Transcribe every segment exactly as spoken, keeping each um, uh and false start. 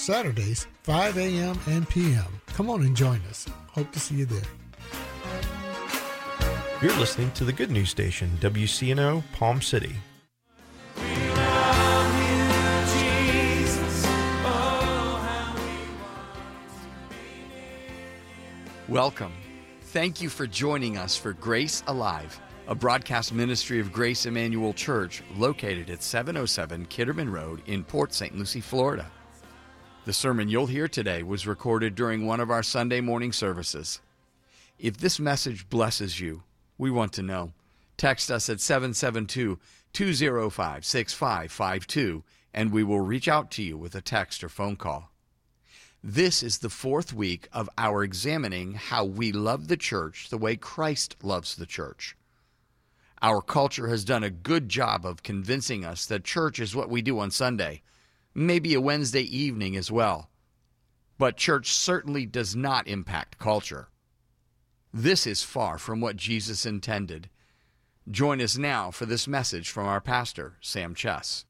Saturdays, five a.m. and p m Come on and join us. Hope to see you there. You're listening to the Good News Station, W C N O, Palm City. Welcome. Thank you for joining us for Grace Alive, a broadcast ministry of Grace Emmanuel Church located at seven oh seven Kitterman Road in Port Saint Lucie, Florida. The sermon you'll hear today was recorded during one of our Sunday morning services. If this message blesses you, we want to know. Text us at seven seven two, two oh five, six five five two and we will reach out to you with a text or phone call. This is the fourth week of our examining how we love the church the way Christ loves the church. Our culture has done a good job of convincing us that church is what we do on Sunday, maybe a Wednesday evening as well. But church certainly does not impact culture. This is far from what Jesus intended. Join us now for this message from our pastor, Sam Chess.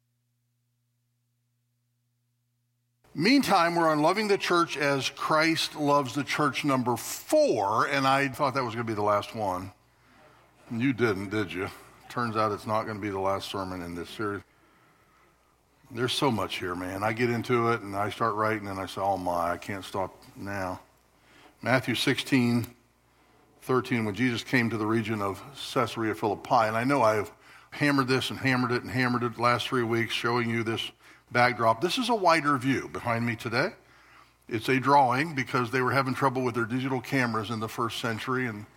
Meantime, we're on Loving the Church as Christ Loves the Church, number four, and I thought that was going to be the last one. You didn't, did you? Turns out it's not going to be the last sermon in this series. There's so much here, man. I get into it, and I start writing, and I say, oh my, I can't stop now. Matthew sixteen, thirteen, when Jesus came to the region of Caesarea Philippi, and I know I've hammered this and hammered it and hammered it the last three weeks, showing you this backdrop. This is a wider view behind me today. It's a drawing because they were having trouble with their digital cameras in the first century, and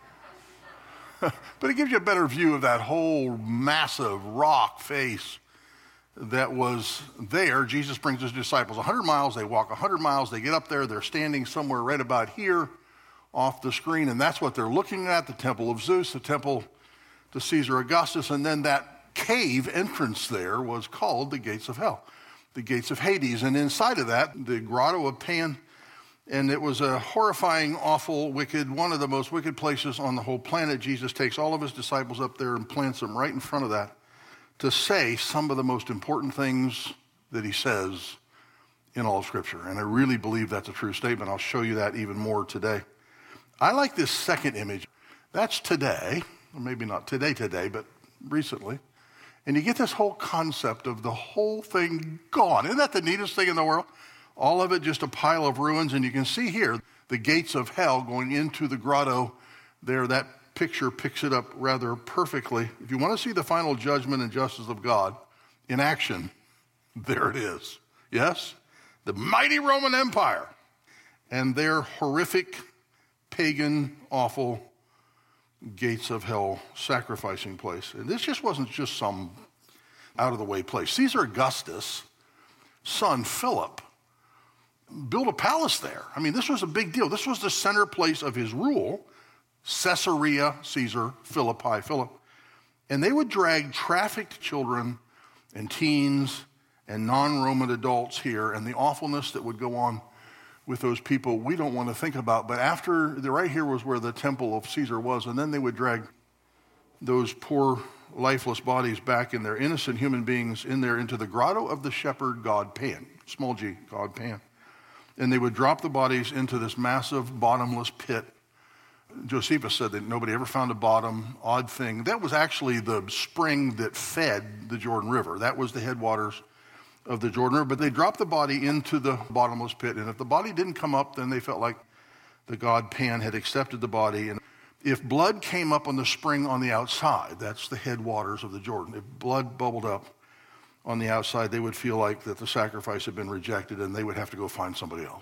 but it gives you a better view of that whole massive rock face that was there. Jesus brings his disciples one hundred miles. They walk one hundred miles. They get up there. They're standing somewhere right about here off the screen, and that's what they're looking at, the temple of Zeus, the temple to Caesar Augustus, and then that cave entrance there was called the gates of hell, the gates of Hades, and inside of that, the grotto of Pan, and it was a horrifying, awful, wicked, one of the most wicked places on the whole planet. Jesus takes all of his disciples up there and plants them right in front of that to say some of the most important things that he says in all of Scripture, and I really believe that's a true statement. I'll show you that even more today. I like this second image. That's today, or maybe not today today, but recently. And you get this whole concept of the whole thing gone. Isn't that the neatest thing in the world? All of it just a pile of ruins. And you can see here the gates of hell going into the grotto there. That picture picks it up rather perfectly. If you want to see the final judgment and justice of God in action, there it is. Yes? The mighty Roman Empire and their horrific, pagan, awful gates of hell sacrificing place. And this just wasn't just some out-of-the-way place. Caesar Augustus' son, Philip, built a palace there. I mean, this was a big deal. This was the center place of his rule. Caesarea, Caesar, Philippi, Philip. And they would drag trafficked children and teens and non-Roman adults here, and the awfulness that would go on with those people we don't want to think about. But after, the right here was where the temple of Caesar was, and then they would drag those poor, lifeless bodies back in their innocent human beings in there into the grotto of the shepherd god Pan, small g, god Pan. And they would drop the bodies into this massive bottomless pit. Josephus said that nobody ever found a bottom. Odd thing. That was actually the spring that fed the Jordan River. That was the headwaters of the Jordan River. But they dropped the body into the bottomless pit. And if the body didn't come up, then they felt like the god Pan had accepted the body. And if blood came up on the spring on the outside, that's the headwaters of the Jordan. If blood bubbled up on the outside, they would feel like that the sacrifice had been rejected and they would have to go find somebody else.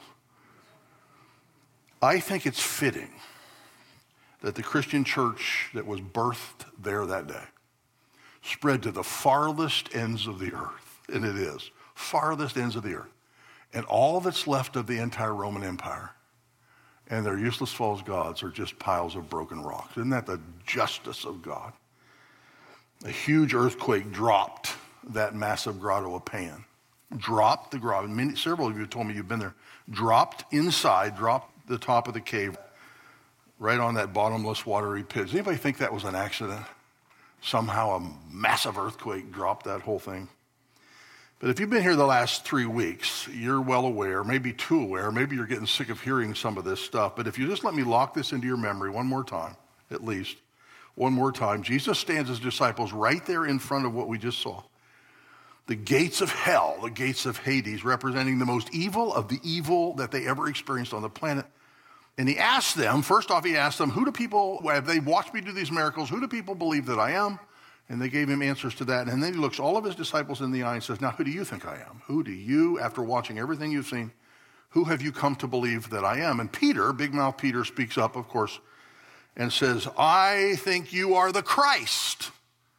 I think it's fitting that the Christian church that was birthed there that day spread to the farthest ends of the earth, and it is, farthest ends of the earth, and all that's left of the entire Roman Empire and their useless false gods are just piles of broken rocks. Isn't that the justice of God? A huge earthquake dropped that massive grotto of Pan, dropped the grotto. Many, several of you told me you've been there. Dropped inside, dropped the top of the cave, right on that bottomless watery pit. Does anybody think that was an accident? Somehow a massive earthquake dropped that whole thing. But if you've been here the last three weeks, you're well aware, maybe too aware, maybe you're getting sick of hearing some of this stuff. But if you just let me lock this into your memory one more time, at least, one more time, Jesus stands his disciples right there in front of what we just saw. The gates of hell, the gates of Hades, representing the most evil of the evil that they ever experienced on the planet. And he asked them, first off, he asked them, who do people, have they watched me do these miracles? Who do people believe that I am? And they gave him answers to that. And then he looks all of his disciples in the eye and says, now, who do you think I am? Who do you, after watching everything you've seen, who have you come to believe that I am? And Peter, big mouth Peter, speaks up, of course, and says, I think you are the Christ,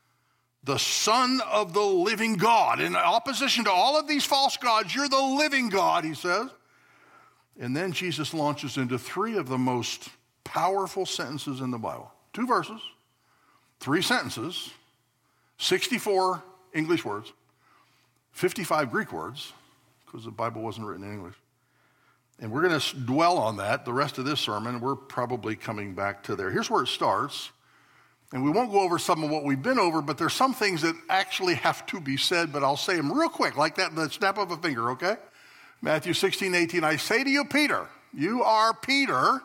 the Son of the living God. In opposition to all of these false gods, you're the living God, he says. And then Jesus launches into three of the most powerful sentences in the Bible. Two verses, three sentences, sixty-four English words, fifty-five Greek words, because the Bible wasn't written in English. And we're going to dwell on that the rest of this sermon. We're probably coming back to there. Here's where it starts. And we won't go over some of what we've been over, but there's some things that actually have to be said, but I'll say them real quick, like that, the snap of a finger, okay? Matthew sixteen, eighteen, I say to you, Peter, you are Peter,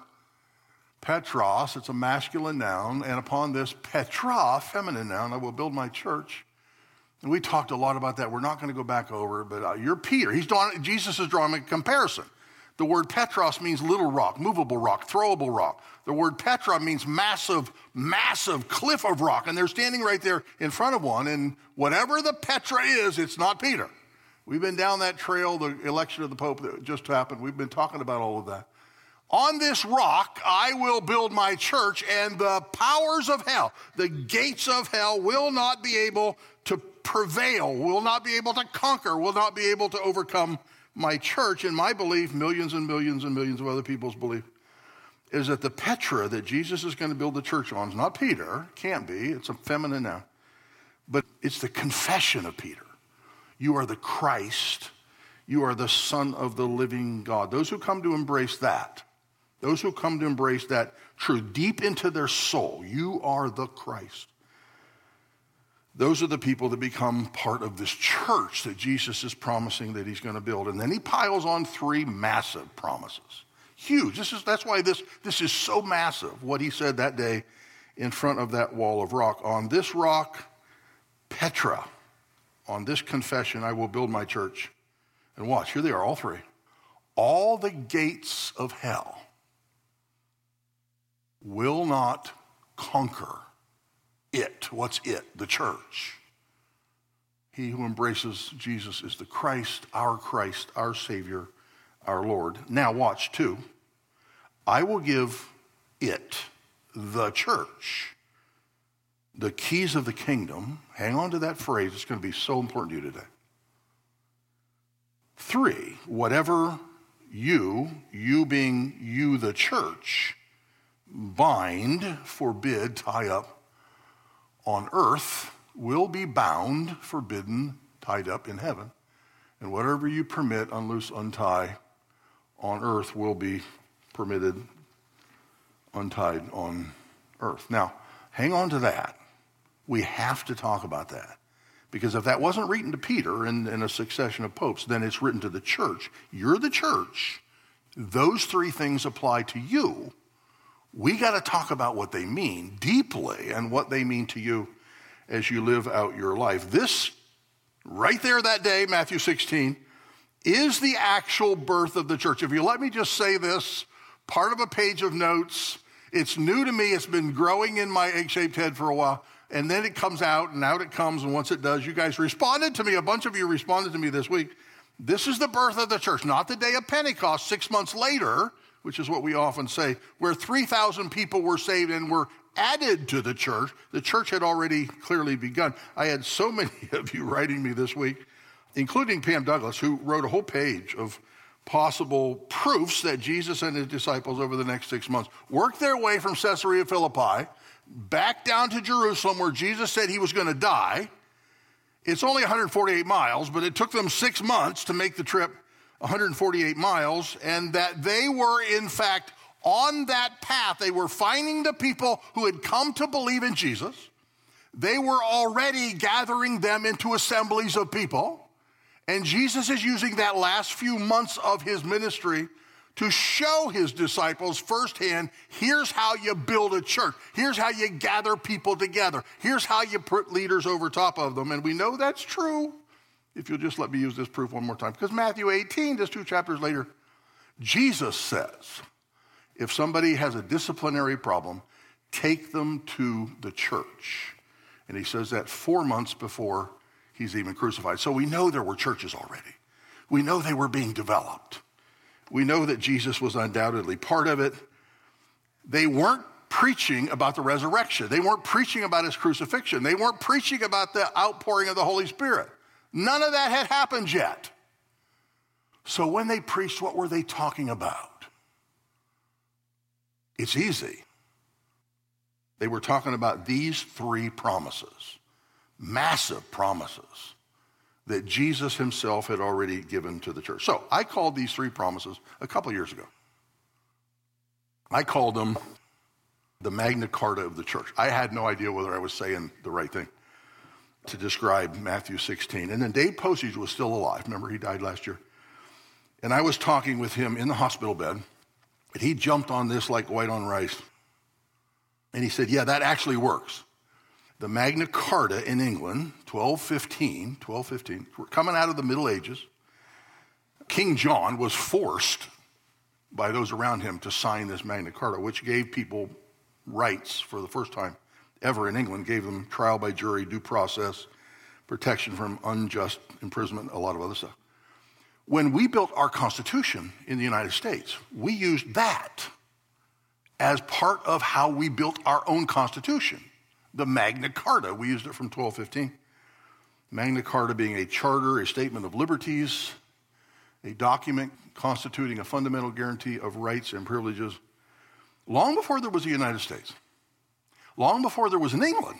Petros, it's a masculine noun, and upon this Petra, feminine noun, I will build my church. And we talked a lot about that. We're not going to go back over it, but uh, you're Peter. He's drawing, Jesus is drawing a comparison. The word Petros means little rock, movable rock, throwable rock. The word Petra means massive, massive cliff of rock. And they're standing right there in front of one. And whatever the Petra is, it's not Peter. We've been down that trail, the election of the Pope that just happened. We've been talking about all of that. On this rock, I will build my church, and the powers of hell, the gates of hell, will not be able to prevail, will not be able to conquer, will not be able to overcome my church. And my belief, millions and millions and millions of other people's belief, is that the Petra that Jesus is going to build the church on is not Peter, can't be, it's a feminine noun, but it's the confession of Peter. You are the Christ, you are the Son of the living God. Those who come to embrace that, those who come to embrace that truth deep into their soul, you are the Christ. Those are the people that become part of this church that Jesus is promising that he's going to build. And then he piles on three massive promises. Huge. This is, that's why this, this is so massive, what he said that day in front of that wall of rock. On this rock, Petra, on this confession, I will build my church. And watch, here they are, all three. All the gates of hell will not conquer it. What's it? The church. He who embraces Jesus is the Christ, our Christ, our Savior, our Lord. Now watch, two. I will give it, the church, the keys of the kingdom. Hang on to that phrase. It's going to be so important to you today. Three, whatever you, you being you, the church, bind, forbid, tie up on earth will be bound, forbidden, tied up in heaven. And whatever you permit, unloose, untie on earth will be permitted, untied on earth. Now, hang on to that. We have to talk about that. Because if that wasn't written to Peter in, in a succession of popes, then it's written to the church. You're the church. Those three things apply to you. We got to talk about what they mean deeply and what they mean to you as you live out your life. This, right there that day, Matthew sixteen, is the actual birth of the church. If you let me just say this, part of a page of notes, it's new to me. It's been growing in my egg-shaped head for a while. And then it comes out, and out it comes, and once it does, you guys responded to me. A bunch of you responded to me this week. This is the birth of the church, not the day of Pentecost, six months later, which is what we often say, where three thousand people were saved and were added to the church. The church had already clearly begun. I had so many of you writing me this week, including Pam Douglas, who wrote a whole page of possible proofs that Jesus and his disciples over the next six months worked their way from Caesarea Philippi back down to Jerusalem, where Jesus said he was going to die. It's only one hundred forty-eight miles, but it took them six months to make the trip one hundred forty-eight miles, and that they were, in fact, on that path. They were finding the people who had come to believe in Jesus. They were already gathering them into assemblies of people, And Jesus is using that last few months of his ministry to show his disciples firsthand, here's how you build a church. Here's how you gather people together. Here's how you put leaders over top of them. And we know that's true, if you'll just let me use this proof one more time. Because Matthew eighteen, just two chapters later, Jesus says, if somebody has a disciplinary problem, take them to the church. And he says that four months before he's even crucified. So we know there were churches already. We know they were being developed. We know that Jesus was undoubtedly part of it. They weren't preaching about the resurrection. They weren't preaching about his crucifixion. They weren't preaching about the outpouring of the Holy Spirit. None of that had happened yet. So when they preached, what were they talking about? It's easy. They were talking about these three promises, massive promises that Jesus himself had already given to the church. So I called these three promises a couple years ago. I called them the Magna Carta of the church. I had no idea whether I was saying the right thing to describe Matthew sixteen. And then Dave Postage was still alive. Remember, he died last year. And I was talking with him in the hospital bed, and he jumped on this like white on rice. And he said, yeah, that actually works. The Magna Carta in England, twelve fifteen, twelve fifteen, we're coming out of the Middle Ages. King John was forced by those around him to sign this Magna Carta, which gave people rights for the first time ever in England, gave them trial by jury, due process, protection from unjust imprisonment, a lot of other stuff. When we built our Constitution in the United States, we used that as part of how we built our own Constitution. The Magna Carta, we used it from twelve fifteen. Magna Carta being a charter, a statement of liberties, a document constituting a fundamental guarantee of rights and privileges. Long before there was the United States, long before there was an England,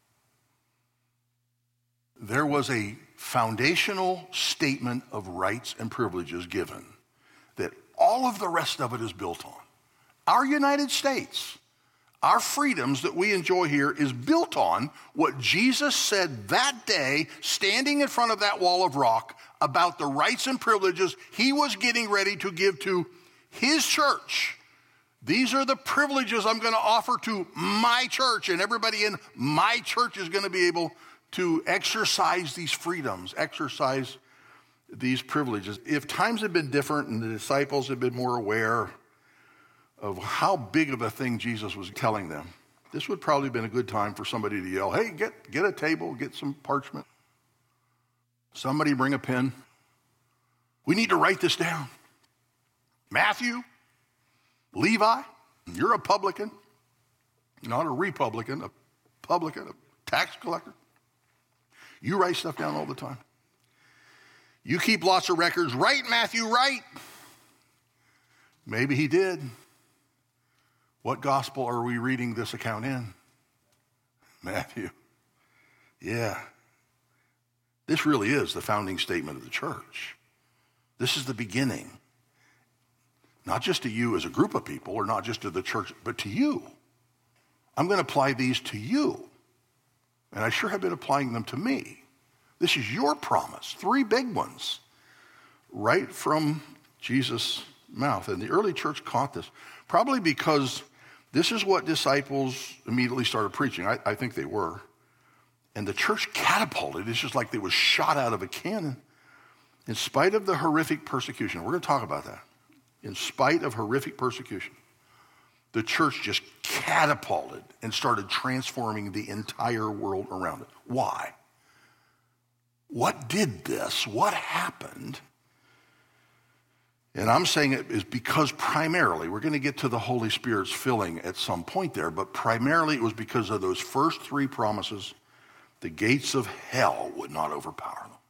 there was a foundational statement of rights and privileges given that all of the rest of it is built on. Our United States, our freedoms that we enjoy here is built on what Jesus said that day, standing in front of that wall of rock, about the rights and privileges he was getting ready to give to his church. These are the privileges I'm going to offer to my church, and everybody in my church is going to be able to exercise these freedoms, exercise these privileges. If times had been different and the disciples had been more aware of how big of a thing Jesus was telling them, this would probably have been a good time for somebody to yell, hey, get, get a table, get some parchment. Somebody bring a pen. We need to write this down. Matthew, Levi, you're a publican, not a republican, a publican, a tax collector. You write stuff down all the time. You keep lots of records. Write, Matthew, write. Maybe he did. What gospel are we reading this account in? Matthew. Yeah. This really is the founding statement of the church. This is the beginning. Not just to you as a group of people, or not just to the church, but to you. I'm going to apply these to you. And I sure have been applying them to me. This is your promise. Three big ones. Right from Jesus' mouth. And the early church caught this. Probably because this is what disciples immediately started preaching. I, I think they were. And the church catapulted. It's just like they was shot out of a cannon. In spite of the horrific persecution. We're going to talk about that. In spite of horrific persecution, the church just catapulted and started transforming the entire world around it. Why? What did this? What happened? And I'm saying it is because primarily, we're going to get to the Holy Spirit's filling at some point there, but primarily it was because of those first three promises. The gates of hell would not overpower them.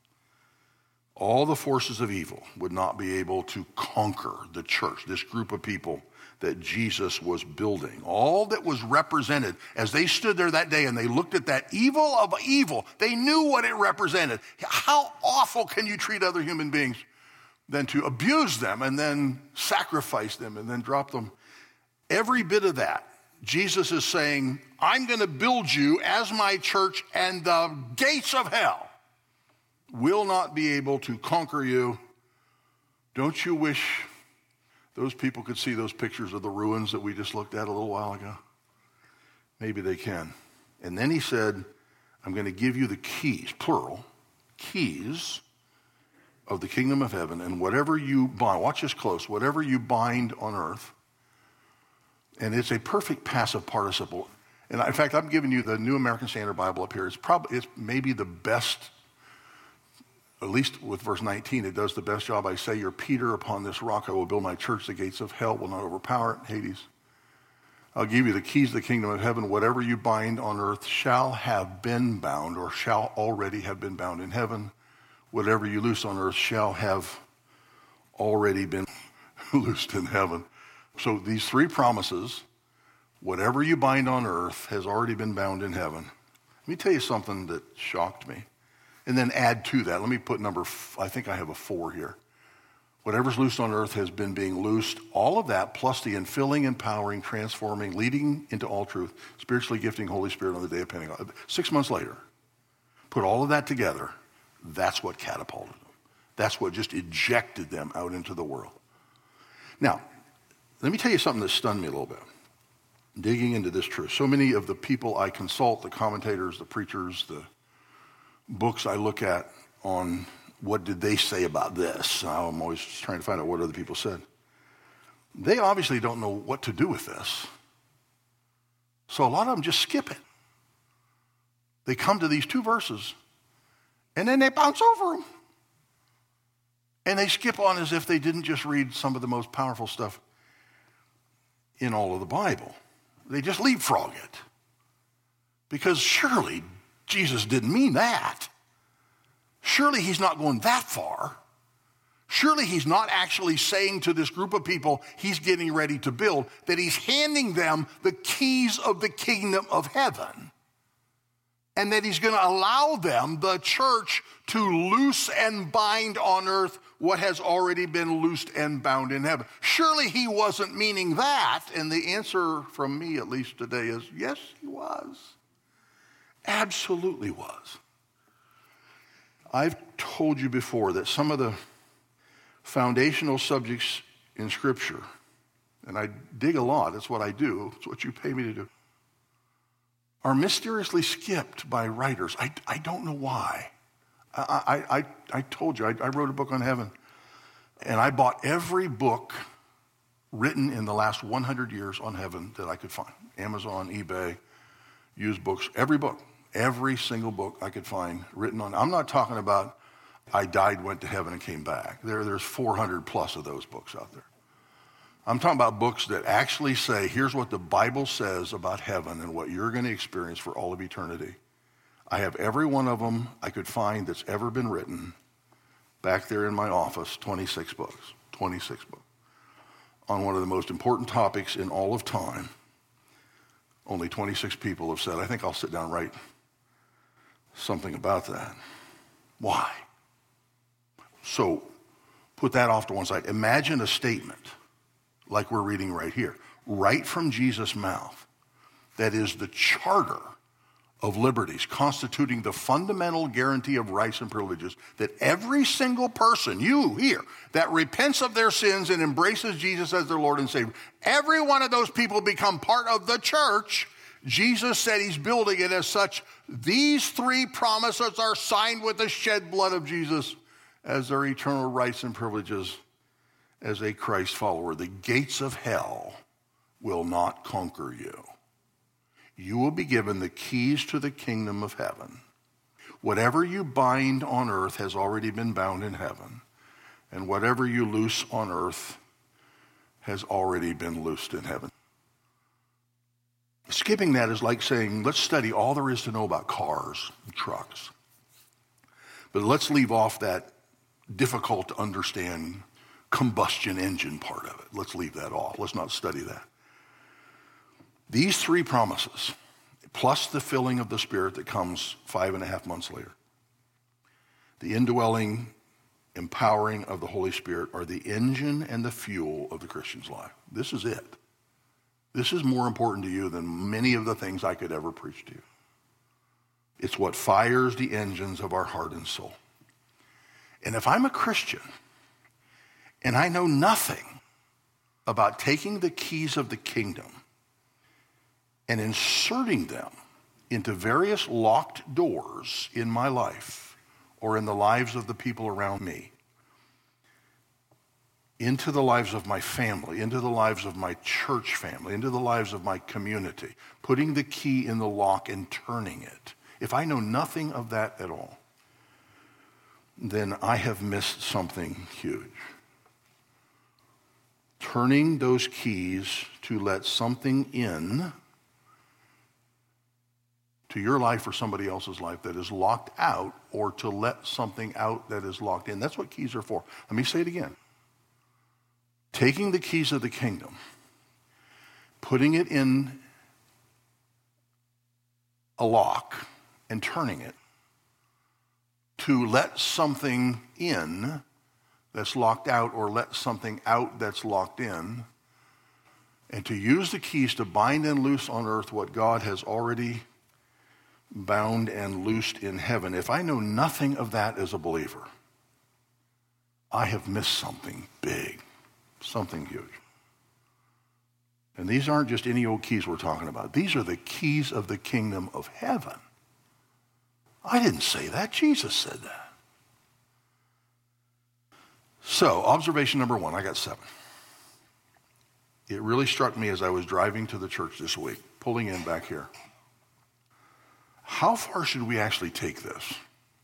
All the forces of evil would not be able to conquer the church, this group of people that Jesus was building. All that was represented as they stood there that day and they looked at that evil of evil, they knew what it represented. How awful can you treat other human beings than to abuse them and then sacrifice them and then drop them? Every bit of that, Jesus is saying, I'm going to build you as my church, and the gates of hell will not be able to conquer you. Don't you wish those people could see those pictures of the ruins that we just looked at a little while ago? Maybe they can. And then he said, I'm going to give you the keys, plural, keys of the kingdom of heaven, and whatever you bind, watch this close, whatever you bind on earth, and it's a perfect passive participle. And in fact, I'm giving you the New American Standard Bible up here. It's probably, it's maybe the best, at least with verse nineteen, it does the best job. I say, you're Peter, upon this rock I will build my church. The gates of hell will not overpower it. Hades. I'll give you the keys of the kingdom of heaven. Whatever you bind on earth shall have been bound, or shall already have been bound in heaven. Whatever you loose on earth shall have already been loosed in heaven. So these three promises, whatever you bind on earth has already been bound in heaven. Let me tell you something that shocked me. And then add to that. Let me put number, f- I think I have a four here. Whatever's loosed on earth has been being loosed. All of that, plus the infilling, empowering, transforming, leading into all truth, spiritually gifting Holy Spirit on the day of Pentecost. Six months later, put all of that together. That's what catapulted them. That's what just ejected them out into the world. Now, let me tell you something that stunned me a little bit. Digging into this truth. So many of the people I consult, the commentators, the preachers, the books I look at on what did they say about this. I'm always trying to find out what other people said. They obviously don't know what to do with this. So a lot of them just skip it. They come to these two verses, and then they bounce over them. And they skip on as if they didn't just read some of the most powerful stuff in all of the Bible. They just leapfrog it. Because surely Jesus didn't mean that. Surely he's not going that far. Surely he's not actually saying to this group of people he's getting ready to build that he's handing them the keys of the kingdom of heaven. And that he's going to allow them, the church, to loose and bind on earth what has already been loosed and bound in heaven. Surely he wasn't meaning that. And the answer from me, at least today, is yes, he was. Absolutely was. I've told you before that some of the foundational subjects in Scripture, and I dig a lot, that's what I do, it's what you pay me to do, are mysteriously skipped by writers. I, I don't know why. I, I, I, I told you, I, I wrote a book on heaven, and I bought every book written in the last one hundred years on heaven that I could find. Amazon, eBay, used books, every book, every single book I could find written on. I'm not talking about I died, went to heaven, and came back. There, there's four hundred plus of those books out there. I'm talking about books that actually say, here's what the Bible says about heaven and what you're going to experience for all of eternity. I have every one of them I could find that's ever been written back there in my office, twenty-six books, twenty-six books, on one of the most important topics in all of time. Only twenty-six people have said, I think I'll sit down and write something about that. Why? So put that off to one side. Imagine a statement like we're reading right here, right from Jesus' mouth, that is the charter of liberties, constituting the fundamental guarantee of rights and privileges that every single person, you here, that repents of their sins and embraces Jesus as their Lord and Savior, every one of those people become part of the church. Jesus said he's building it as such. These three promises are signed with the shed blood of Jesus as their eternal rights and privileges as a Christ follower. The gates of hell will not conquer you. You will be given the keys to the kingdom of heaven. Whatever you bind on earth has already been bound in heaven, and whatever you loose on earth has already been loosed in heaven. Skipping that is like saying, let's study all there is to know about cars and trucks. But let's leave off that difficult to understand combustion engine part of it. Let's leave that off. Let's not study that. These three promises, plus the filling of the Spirit that comes five and a half months later, the indwelling, empowering of the Holy Spirit are the engine and the fuel of the Christian's life. This is it. This is more important to you than many of the things I could ever preach to you. It's what fires the engines of our heart and soul. And if I'm a Christian and I know nothing about taking the keys of the kingdom and inserting them into various locked doors in my life or in the lives of the people around me, into the lives of my family, into the lives of my church family, into the lives of my community, putting the key in the lock and turning it. If I know nothing of that at all, then I have missed something huge. Turning those keys to let something in to your life or somebody else's life that is locked out, or to let something out that is locked in. That's what keys are for. Let me say it again. Taking the keys of the kingdom, putting it in a lock and turning it to let something in that's locked out, or let something out that's locked in, and to use the keys to bind and loose on earth what God has already bound and loosed in heaven. If I know nothing of that as a believer, I have missed something big, something huge. And these aren't just any old keys we're talking about. These are the keys of the kingdom of heaven. I didn't say that. Jesus said that. So, observation number one, I got seven. It really struck me as I was driving to the church this week, pulling in back here. How far should we actually take this?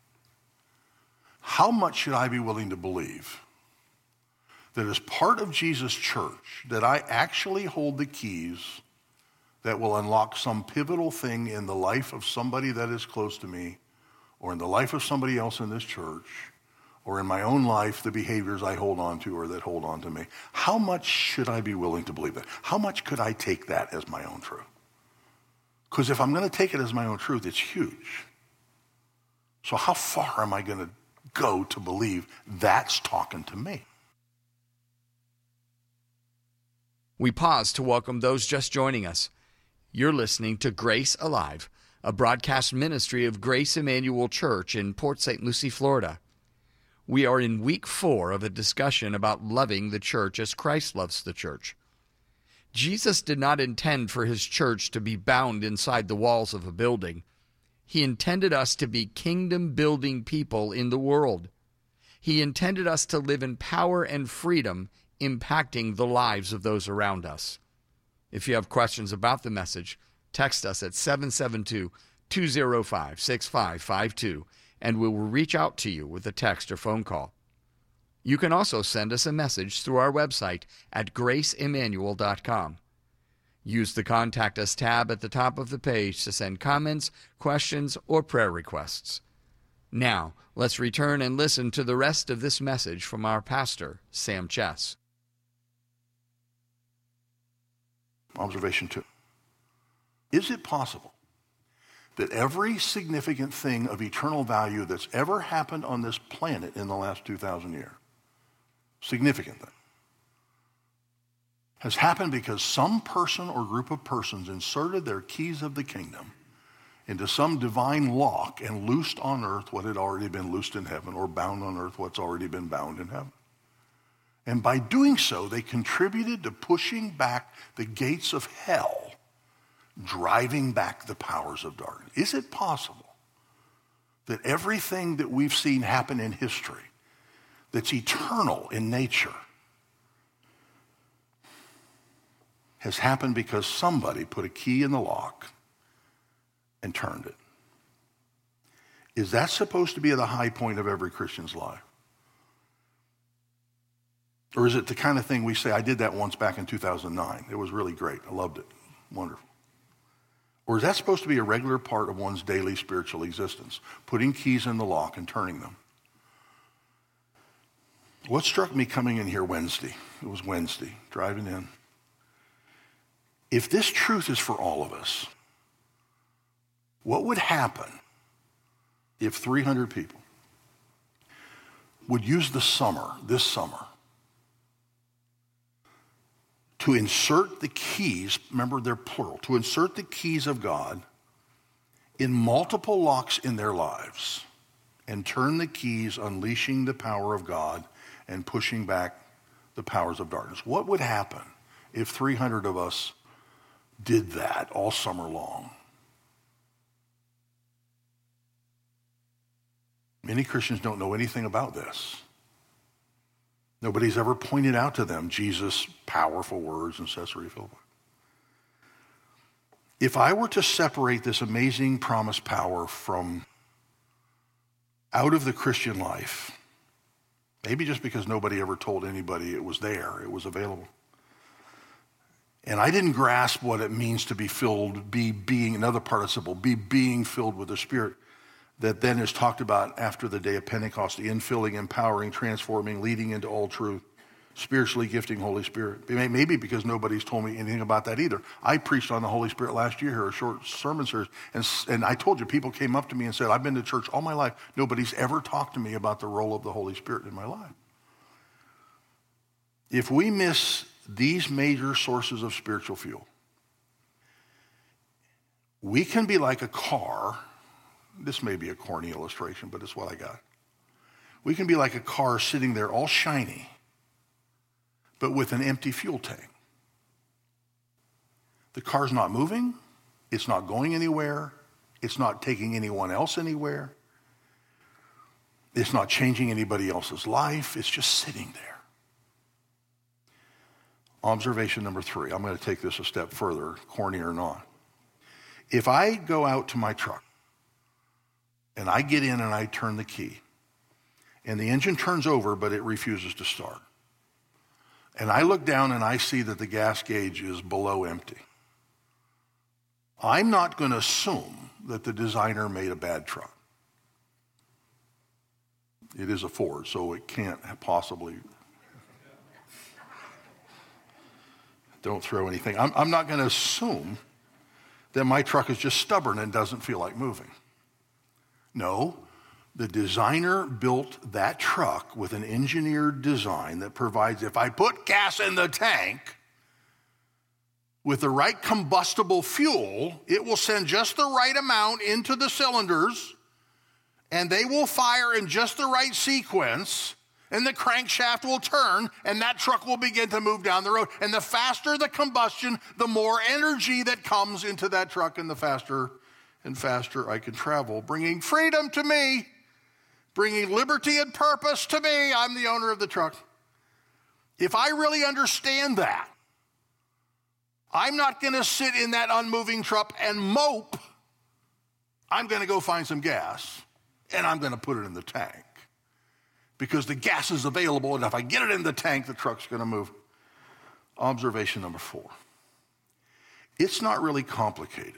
How much should I be willing to believe that as part of Jesus' church, that I actually hold the keys that will unlock some pivotal thing in the life of somebody that is close to me, or in the life of somebody else in this church, or in my own life, the behaviors I hold on to or that hold on to me? How much should I be willing to believe that? How much could I take that as my own truth? Because if I'm going to take it as my own truth, it's huge. So how far am I going to go to believe that's talking to me? We pause to welcome those just joining us. You're listening to Grace Alive, a broadcast ministry of Grace Emmanuel Church in Port Saint Lucie, Florida. We are in week four of a discussion about loving the church as Christ loves the church. Jesus did not intend for his church to be bound inside the walls of a building. He intended us to be kingdom-building people in the world. He intended us to live in power and freedom, impacting the lives of those around us. If you have questions about the message, text us at seven seven two, two zero five, six five five two, and we will reach out to you with a text or phone call. You can also send us a message through our website at grace emmanuel dot com. Use the Contact Us tab at the top of the page to send comments, questions, or prayer requests. Now, let's return and listen to the rest of this message from our pastor, Sam Chess. Observation two. Is it possible that every significant thing of eternal value that's ever happened on this planet in the last two thousand years, significant thing, has happened because some person or group of persons inserted their keys of the kingdom into some divine lock and loosed on earth what had already been loosed in heaven, or bound on earth what's already been bound in heaven? And by doing so, they contributed to pushing back the gates of hell, driving back the powers of darkness. Is it possible that everything that we've seen happen in history that's eternal in nature has happened because somebody put a key in the lock and turned it? Is that supposed to be the high point of every Christian's life? Or is it the kind of thing we say, I did that once back in two thousand nine. It was really great. I loved it. Wonderful. Or is that supposed to be a regular part of one's daily spiritual existence, putting keys in the lock and turning them? What struck me coming in here Wednesday, it was Wednesday, driving in. If this truth is for all of us, what would happen if three hundred people would use the summer, this summer, to insert the keys, remember they're plural, to insert the keys of God in multiple locks in their lives and turn the keys, unleashing the power of God and pushing back the powers of darkness. What would happen if three hundred of us did that all summer long? Many Christians don't know anything about this. Nobody's ever pointed out to them Jesus' powerful words in Caesarea Philippi. If I were to separate this amazing promised power from out of the Christian life, maybe just because nobody ever told anybody it was there, it was available, and I didn't grasp what it means to be filled, be being, another participle, be being filled with the Spirit, that then is talked about after the day of Pentecost, the infilling, empowering, transforming, leading into all truth, spiritually gifting Holy Spirit. Maybe because nobody's told me anything about that either. I preached on the Holy Spirit last year here, a short sermon series, and, and I told you, people came up to me and said, I've been to church all my life. Nobody's ever talked to me about the role of the Holy Spirit in my life. If we miss these major sources of spiritual fuel, we can be like a car. This may be a corny illustration, but it's what I got. We can be like a car sitting there all shiny, but with an empty fuel tank. The car's not moving. It's not going anywhere. It's not taking anyone else anywhere. It's not changing anybody else's life. It's just sitting there. Observation number three. I'm going to take this a step further, corny or not. If I go out to my truck and I get in and I turn the key, and the engine turns over, but it refuses to start, and I look down and I see that the gas gauge is below empty, I'm not going to assume that the designer made a bad truck. It is a Ford, so it can't possibly. Don't throw anything. I'm, I'm not going to assume that my truck is just stubborn and doesn't feel like moving. No, the designer built that truck with an engineered design that provides, if I put gas in the tank with the right combustible fuel, it will send just the right amount into the cylinders, and they will fire in just the right sequence, and the crankshaft will turn, and that truck will begin to move down the road. And the faster the combustion, the more energy that comes into that truck, and the faster and faster I can travel, bringing freedom to me, bringing liberty and purpose to me. I'm the owner of the truck. If I really understand that, I'm not going to sit in that unmoving truck and mope. I'm going to go find some gas, and I'm going to put it in the tank, because the gas is available, and if I get it in the tank, the truck's going to move. Observation number four. It's not really complicated.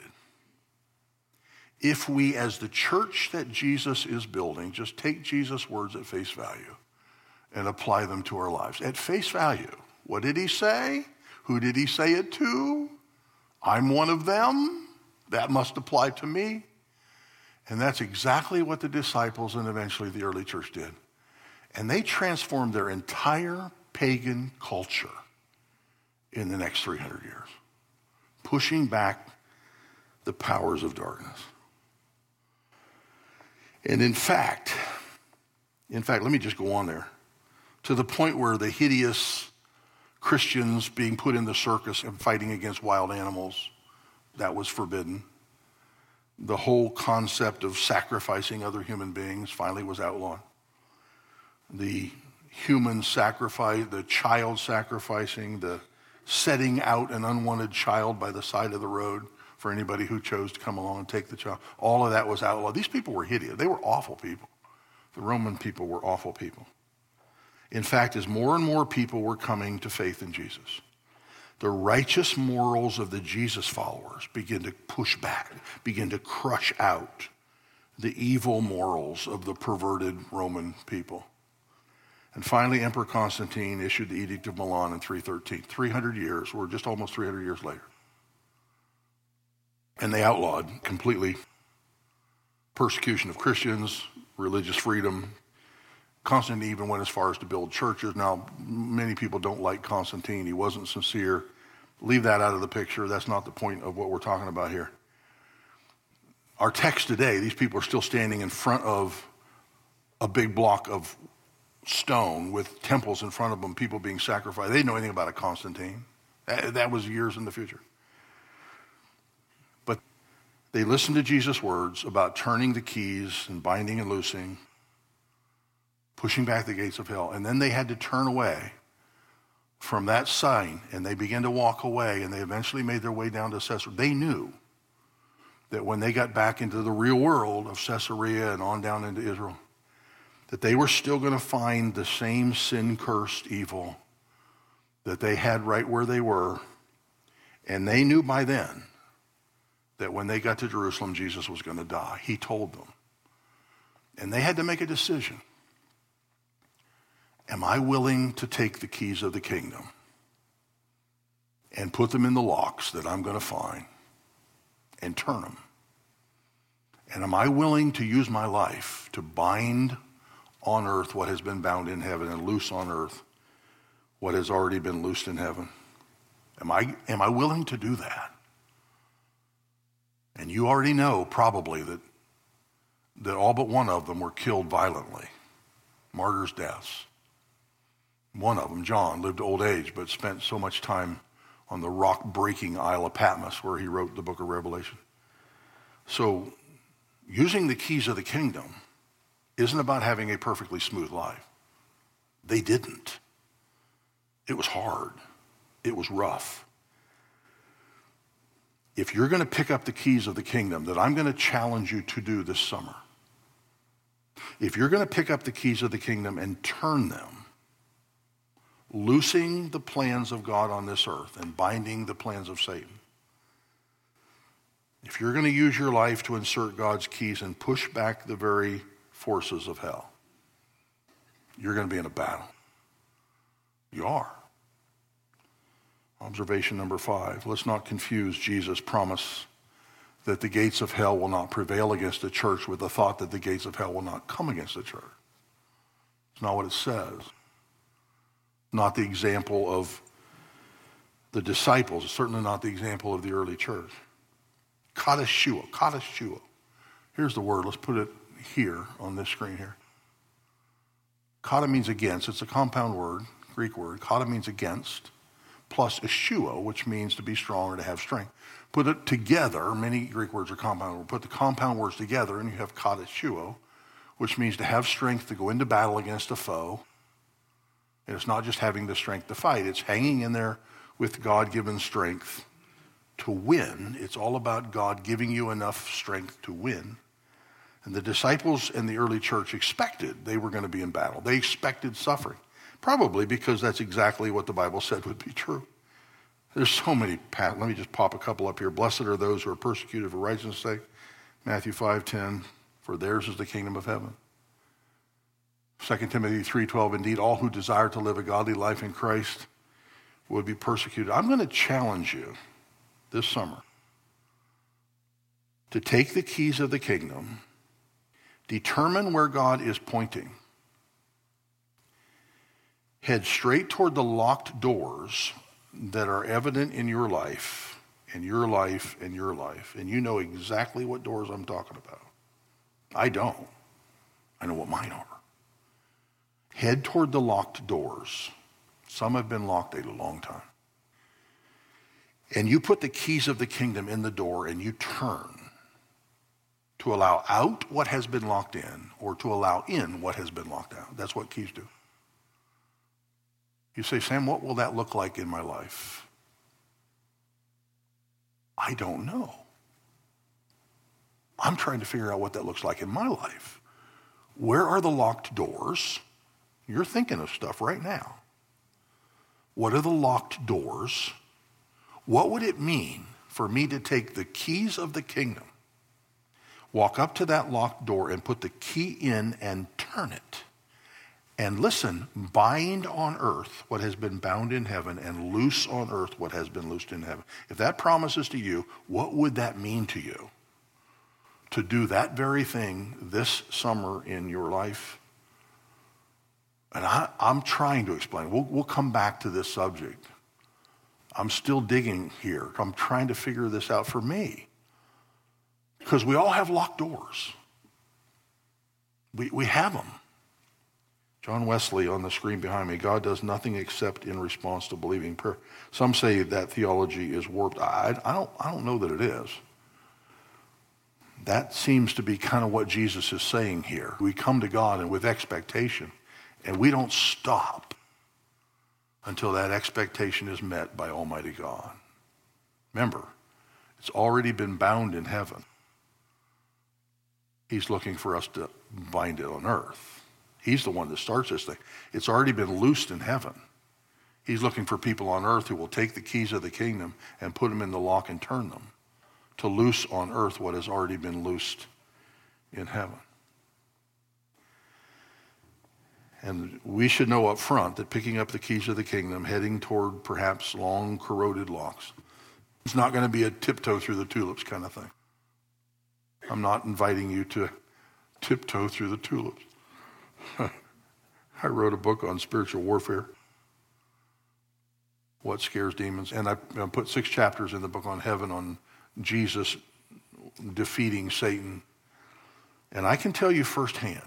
If we, as the church that Jesus is building, just take Jesus' words at face value and apply them to our lives. At face value, what did he say? Who did he say it to? I'm one of them. That must apply to me. And that's exactly what the disciples and eventually the early church did. And they transformed their entire pagan culture in the next three hundred years, pushing back the powers of darkness. And in fact, in fact, let me just go on there, to the point where the hideous Christians being put in the circus and fighting against wild animals, that was forbidden. The whole concept of sacrificing other human beings finally was outlawed. The human sacrifice, the child sacrificing, the setting out an unwanted child by the side of the road for anybody who chose to come along and take the child, all of that was outlawed. These people were hideous. They were awful people. The Roman people were awful people. In fact, as more and more people were coming to faith in Jesus, the righteous morals of the Jesus followers begin to push back, begin to crush out the evil morals of the perverted Roman people. And finally, Emperor Constantine issued the Edict of Milan in three thirteen. three hundred years, or just almost three hundred years later. And they outlawed completely persecution of Christians, religious freedom. Constantine even went as far as to build churches. Now, many people don't like Constantine. He wasn't sincere. Leave that out of the picture. That's not the point of what we're talking about here. Our text today, these people are still standing in front of a big block of stone with temples in front of them, people being sacrificed. They didn't know anything about a Constantine. That, that was years in the future. But they listened to Jesus' words about turning the keys and binding and loosing, pushing back the gates of hell. And then they had to turn away from that sign, and they began to walk away, and they eventually made their way down to Caesarea. They knew that when they got back into the real world of Caesarea and on down into Israel, that they were still going to find the same sin-cursed evil that they had right where they were. And they knew by then that when they got to Jerusalem, Jesus was going to die. He told them. And they had to make a decision. Am I willing to take the keys of the kingdom and put them in the locks that I'm going to find and turn them? And am I willing to use my life to bind on earth what has been bound in heaven and loose on earth what has already been loosed in heaven? Am I, am I willing to do that? And you already know probably that, that all but one of them were killed violently, martyrs' deaths. One of them, John, lived to old age but spent so much time on the rock-breaking Isle of Patmos where he wrote the book of Revelation. So using the keys of the kingdom isn't about having a perfectly smooth life. They didn't. It was hard. It was rough. If you're going to pick up the keys of the kingdom that I'm going to challenge you to do this summer, if you're going to pick up the keys of the kingdom and turn them, loosing the plans of God on this earth and binding the plans of Satan, if you're going to use your life to insert God's keys and push back the very forces of hell, you're going to be in a battle. You are. Observation number five. Let's not confuse Jesus' promise that the gates of hell will not prevail against the church with the thought that the gates of hell will not come against the church. It's not what it says. Not the example of the disciples. It's certainly not the example of the early church. Kadeshuo, kadeshuo. Here's the word. Let's put it here on this screen here. Kata means against. It's a compound word, Greek word. Kata means against, plus eshuo, which means to be strong or to have strength. Put it together. Many Greek words are compound words. Put the compound words together and you have kadeshuo, which means to have strength to go into battle against a foe. And it's not just having the strength to fight. It's hanging in there with God-given strength to win. It's all about God giving you enough strength to win. And the disciples in the early church expected they were going to be in battle. They expected suffering, probably because that's exactly what the Bible said would be true. There's so many, let me just pop a couple up here. Blessed are those who are persecuted for righteousness' sake. Matthew five ten, for theirs is the kingdom of heaven. Second Timothy three twelve, indeed, all who desire to live a godly life in Christ would be persecuted. I'm going to challenge you this summer to take the keys of the kingdom, determine where God is pointing, head straight toward the locked doors that are evident in your life, in your life, in your life. And you know exactly what doors I'm talking about. I don't. I know what mine are. Head toward the locked doors. Some have been locked a long time. And you put the keys of the kingdom in the door and you turn to allow out what has been locked in or to allow in what has been locked out. That's what keys do. You say, Sam, what will that look like in my life? I don't know. I'm trying to figure out what that looks like in my life. Where are the locked doors? You're thinking of stuff right now. What are the locked doors? What would it mean for me to take the keys of the kingdom, walk up to that locked door and put the key in and turn it? And listen, bind on earth what has been bound in heaven and loose on earth what has been loosed in heaven. If that promises to you, what would that mean to you? To do that very thing this summer in your life? And I, I'm trying to explain. We'll, we'll come back to this subject. I'm still digging here. I'm trying to figure this out for me. Because we all have locked doors. We, we have them. John Wesley on the screen behind me, God does nothing except in response to believing prayer. Some say that theology is warped. I, I, don't, I don't know that it is. That seems to be kind of what Jesus is saying here. We come to God and with expectation, and we don't stop until that expectation is met by Almighty God. Remember, it's already been bound in heaven. He's looking for us to bind it on earth. He's the one that starts this thing. It's already been loosed in heaven. He's looking for people on earth who will take the keys of the kingdom and put them in the lock and turn them to loose on earth what has already been loosed in heaven. And we should know up front that picking up the keys of the kingdom, heading toward perhaps long corroded locks, it's not going to be a tiptoe through the tulips kind of thing. I'm not inviting you to tiptoe through the tulips. I wrote a book on spiritual warfare, what scares demons, and I, I put six chapters in the book on heaven on Jesus defeating Satan. And I can tell you firsthand,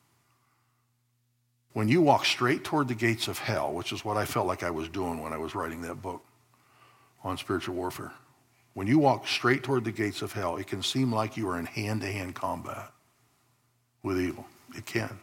when you walk straight toward the gates of hell, which is what I felt like I was doing when I was writing that book on spiritual warfare, when you walk straight toward the gates of hell, it can seem like you are in hand-to-hand combat with evil. It can.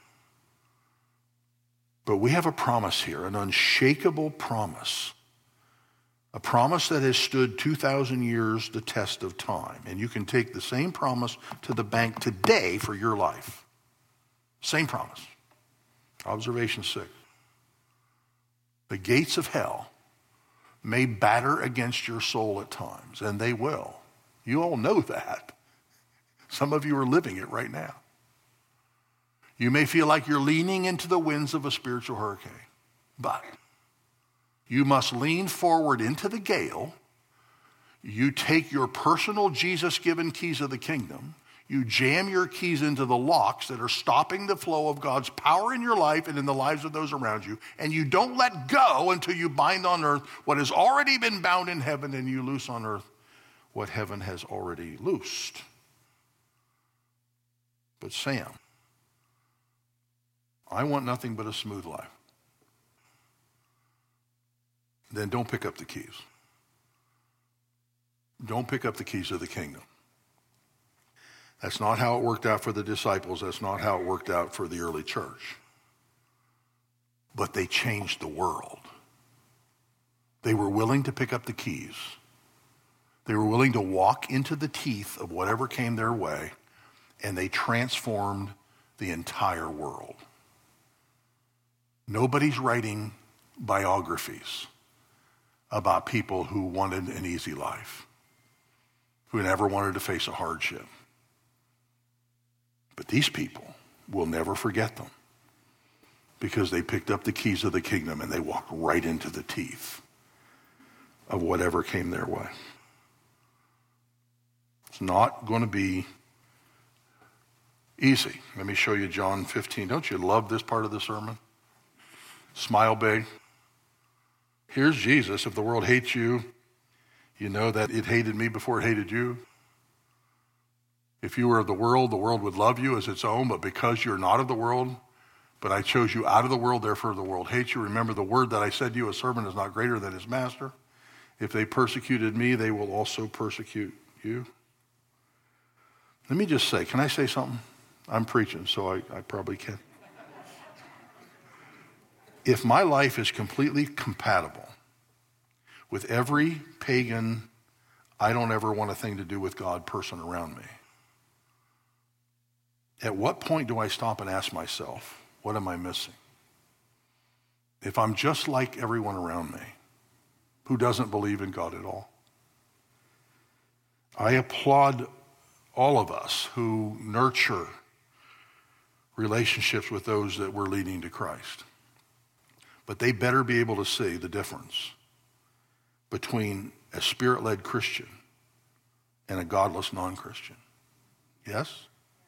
But we have a promise here, an unshakable promise, a promise that has stood two thousand years the test of time. And you can take the same promise to the bank today for your life. Same promise. Observation six. The gates of hell may batter against your soul at times, and they will. You all know that. Some of you are living it right now. You may feel like you're leaning into the winds of a spiritual hurricane, but you must lean forward into the gale. You take your personal Jesus-given keys of the kingdom. You jam your keys into the locks that are stopping the flow of God's power in your life and in the lives of those around you, and you don't let go until you bind on earth what has already been bound in heaven, and you loose on earth what heaven has already loosed. But Sam, I want nothing but a smooth life. Then don't pick up the keys. Don't pick up the keys of the kingdom. That's not how it worked out for the disciples. That's not how it worked out for the early church. But they changed the world. They were willing to pick up the keys. They were willing to walk into the teeth of whatever came their way, and they transformed the entire world. Nobody's writing biographies about people who wanted an easy life, who never wanted to face a hardship. But these people will never forget them because they picked up the keys of the kingdom and they walked right into the teeth of whatever came their way. It's not going to be easy. Let me show you John fifteen. Don't you love this part of the sermon? Smile big. Here's Jesus. If the world hates you, you know that it hated me before it hated you. If you were of the world, the world would love you as its own, but because you're not of the world, but I chose you out of the world, therefore the world hates you. Remember the word that I said to you, a servant is not greater than his master. If they persecuted me, they will also persecute you. Let me just say, can I say something? I'm preaching, so I, I probably can. If my life is completely compatible with every pagan, I don't ever want a thing to do with God person around me, at what point do I stop and ask myself, what am I missing? If I'm just like everyone around me who doesn't believe in God at all. I applaud all of us who nurture relationships with those that we're leading to Christ. But they better be able to see the difference between a spirit-led Christian and a godless non-Christian. Yes?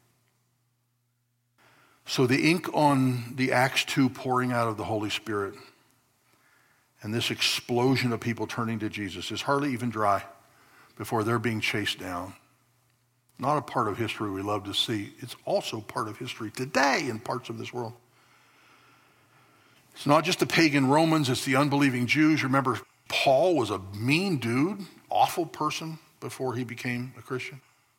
So the ink on the Acts two pouring out of the Holy Spirit and this explosion of people turning to Jesus is hardly even dry before they're being chased down. Not a part of history we love to see. It's also part of history today in parts of this world. It's not just the pagan Romans, it's the unbelieving Jews. Remember, Paul was a mean dude, awful person before he became a Christian.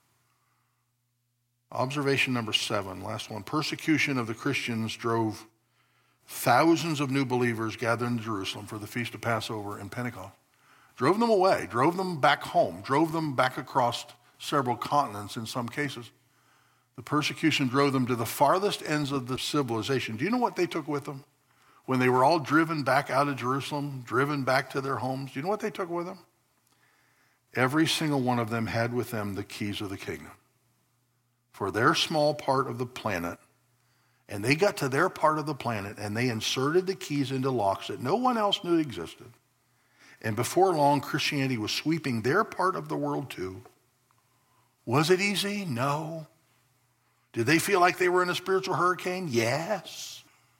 Observation number seven, last one. Persecution of the Christians drove thousands of new believers gathered in Jerusalem for the Feast of Passover and Pentecost. Drove them away, drove them back home, drove them back across several continents in some cases. The persecution drove them to the farthest ends of the civilization. Do you know what they took with them? When they were all driven back out of Jerusalem, driven back to their homes, do you know what they took with them? Every single one of them had with them the keys of the kingdom for their small part of the planet. And they got to their part of the planet and they inserted the keys into locks that no one else knew existed. And before long, Christianity was sweeping their part of the world too. Was it easy? No. Did they feel like they were in a spiritual hurricane? Yes.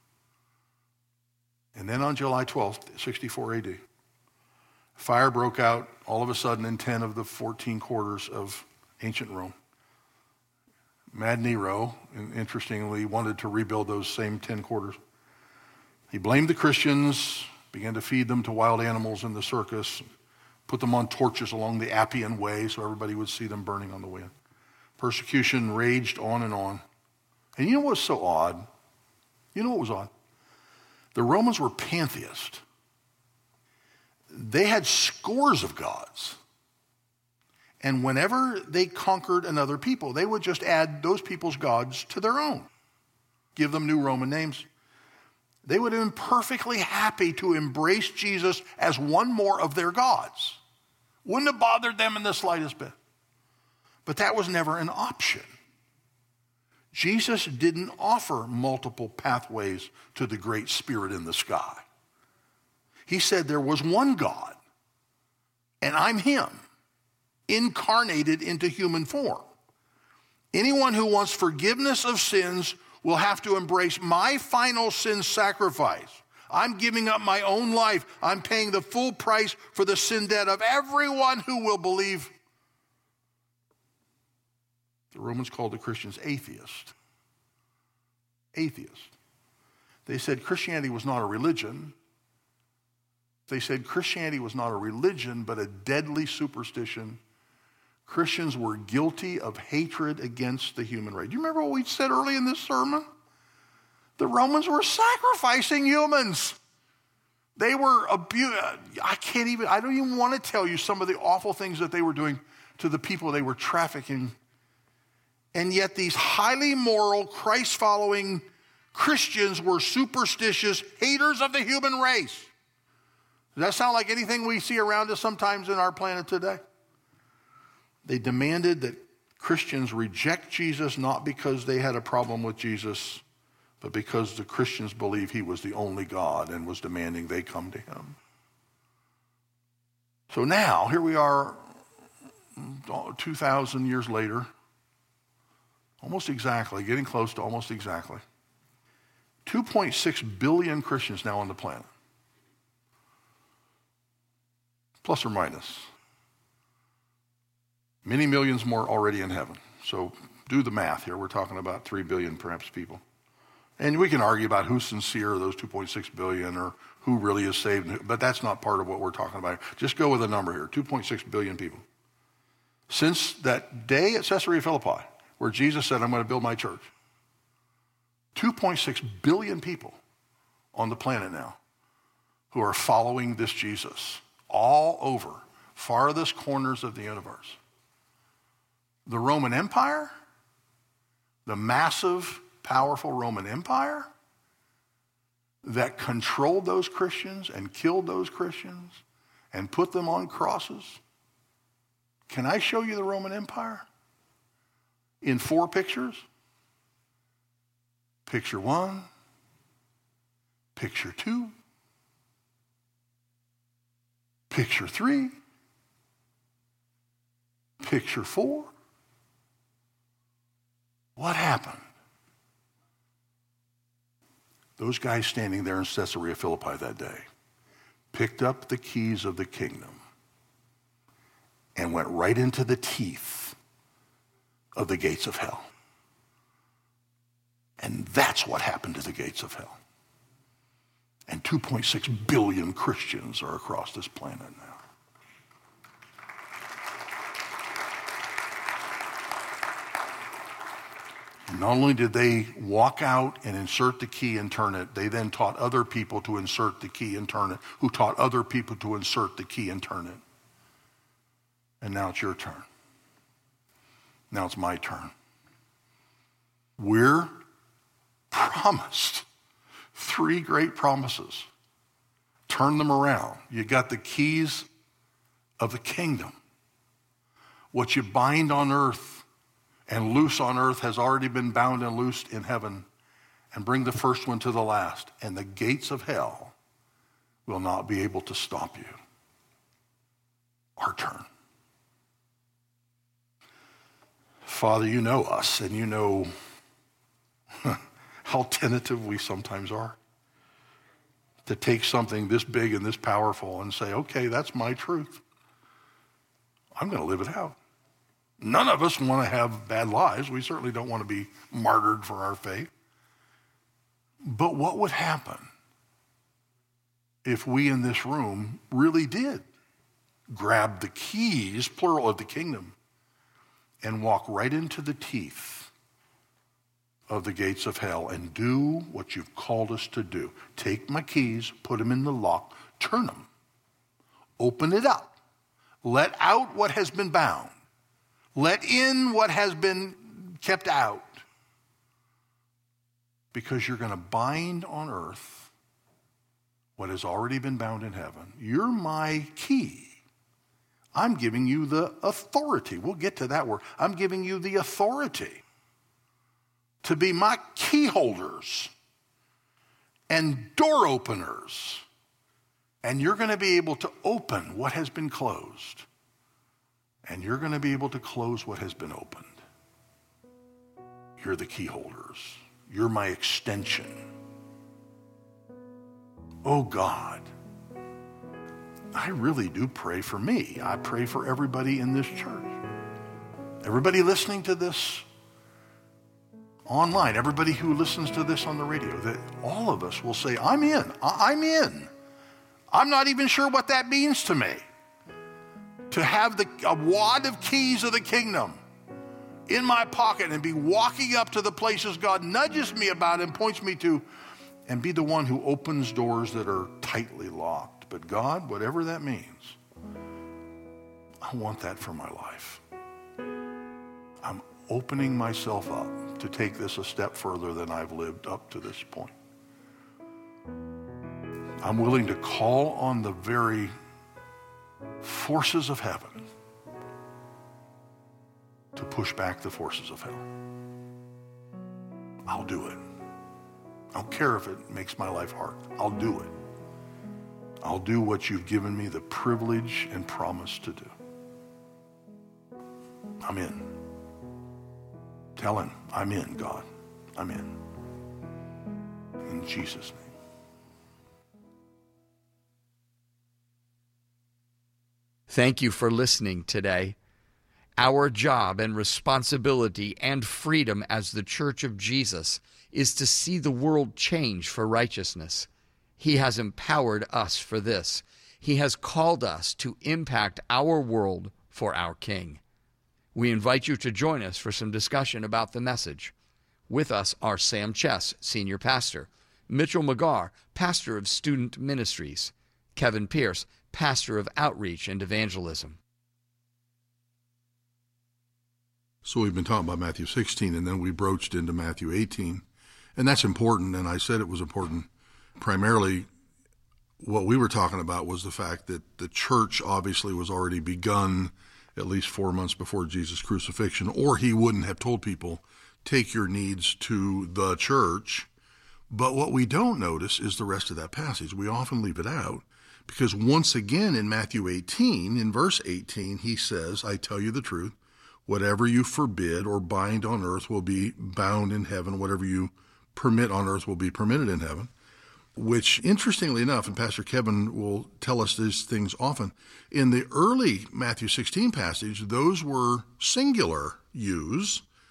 And then on July twelfth, sixty-four A D, fire broke out all of a sudden in ten of the fourteen quarters of ancient Rome. Mad Nero, interestingly, wanted to rebuild those same ten quarters. He blamed the Christians, began to feed them to wild animals in the circus, put them on torches along the Appian Way so everybody would see them burning on the wind. Persecution raged on and on. And you know what's so odd? You know what was odd? The Romans were pantheists. They had scores of gods. And whenever they conquered another people, they would just add those people's gods to their own, give them new Roman names. They would have been perfectly happy to embrace Jesus as one more of their gods. Wouldn't have bothered them in the slightest bit. But that was never an option. Jesus didn't offer multiple pathways to the great spirit in the sky. He said there was one God, and I'm him, incarnated into human form. Anyone who wants forgiveness of sins will have to embrace my final sin sacrifice. I'm giving up my own life. I'm paying the full price for the sin debt of everyone who will believe. The Romans called the Christians atheists. Atheists. They said Christianity was not a religion. They said Christianity was not a religion, but a deadly superstition. Christians were guilty of hatred against the human race. Do you remember what we said early in this sermon? The Romans were sacrificing humans. They were abusing. I can't even, I don't even want to tell you some of the awful things that they were doing to the people they were trafficking. And yet these highly moral, Christ-following Christians were superstitious haters of the human race. Does that sound like anything we see around us sometimes in our planet today? They demanded that Christians reject Jesus not because they had a problem with Jesus, but because the Christians believed he was the only God and was demanding they come to him. So now, here we are two thousand years later, almost exactly, getting close to almost exactly. two point six billion Christians now on the planet. Plus or minus. Many millions more already in heaven. So do the math here. We're talking about three billion perhaps people. And we can argue about who's sincere of those two point six billion or who really is saved, but that's not part of what we're talking about. Just go with a number here, two point six billion people. Since that day at Caesarea Philippi, where Jesus said, I'm going to build my church, two point six billion people on the planet now who are following this Jesus all over, farthest corners of the universe. The Roman Empire, the massive, powerful Roman Empire that controlled those Christians and killed those Christians and put them on crosses. Can I show you the Roman Empire in four pictures? Picture one, picture two, picture three, picture four. What happened? Those guys standing there in Caesarea Philippi that day picked up the keys of the kingdom and went right into the teeth of the gates of hell. And that's what happened to the gates of hell. And two point six billion Christians are across this planet now. And not only did they walk out and insert the key and turn it, they then taught other people to insert the key and turn it, who taught other people to insert the key and turn it. And now it's your turn. Now it's my turn. We're promised three great promises. Turn them around. You got the keys of the kingdom. What you bind on earth and loose on earth has already been bound and loosed in heaven. And bring the first one to the last. And the gates of hell will not be able to stop you. Our turn. Father, you know us, and you know how tentative we sometimes are to take something this big and this powerful and say, okay, that's my truth. I'm going to live it out. None of us want to have bad lives. We certainly don't want to be martyred for our faith. But what would happen if we in this room really did grab the keys, plural, of the kingdom and walk right into the teeth of the gates of hell and do what you've called us to do? Take my keys, put them in the lock, turn them, open it up, let out what has been bound, let in what has been kept out, because you're going to bind on earth what has already been bound in heaven. You're my key. I'm giving you the authority. We'll get to that word. I'm giving you the authority to be my key holders and door openers. And you're going to be able to open what has been closed. And you're going to be able to close what has been opened. You're the key holders. You're my extension. Oh God, I really do pray for me. I pray for everybody in this church. Everybody listening to this online, everybody who listens to this on the radio, that all of us will say, I'm in. I'm in. I'm not even sure what that means to me. To have the, a wad of keys of the kingdom in my pocket and be walking up to the places God nudges me about and points me to, and be the one who opens doors that are tightly locked. But God, whatever that means, I want that for my life. I'm opening myself up to take this a step further than I've lived up to this point. I'm willing to call on the very forces of heaven to push back the forces of hell. I'll do it. I don't care if it makes my life hard. I'll do it. I'll do what you've given me the privilege and promise to do. I'm in. Tell him, I'm in, God. I'm in. In Jesus' name. Thank you for listening today. Our job and responsibility and freedom as the Church of Jesus is to see the world change for righteousness. He has empowered us for this. He has called us to impact our world for our King. We invite you to join us for some discussion about the message. With us are Sam Chess, Senior Pastor, Mitchell McGarr, Pastor of Student Ministries, Kevin Pierce, Pastor of Outreach and Evangelism. So we've been talking about Matthew sixteen, and then we broached into Matthew eighteen. And that's important, and I said it was important. Primarily, what we were talking about was the fact that the church obviously was already begun at least four months before Jesus' crucifixion, or he wouldn't have told people, take your needs to the church. But what we don't notice is the rest of that passage. We often leave it out, because once again in Matthew eighteen, in verse eighteen, he says, I tell you the truth, whatever you forbid or bind on earth will be bound in heaven. Whatever you permit on earth will be permitted in heaven. Which, interestingly enough, and Pastor Kevin will tell us these things often, in the early Matthew sixteen passage, those were singular yous,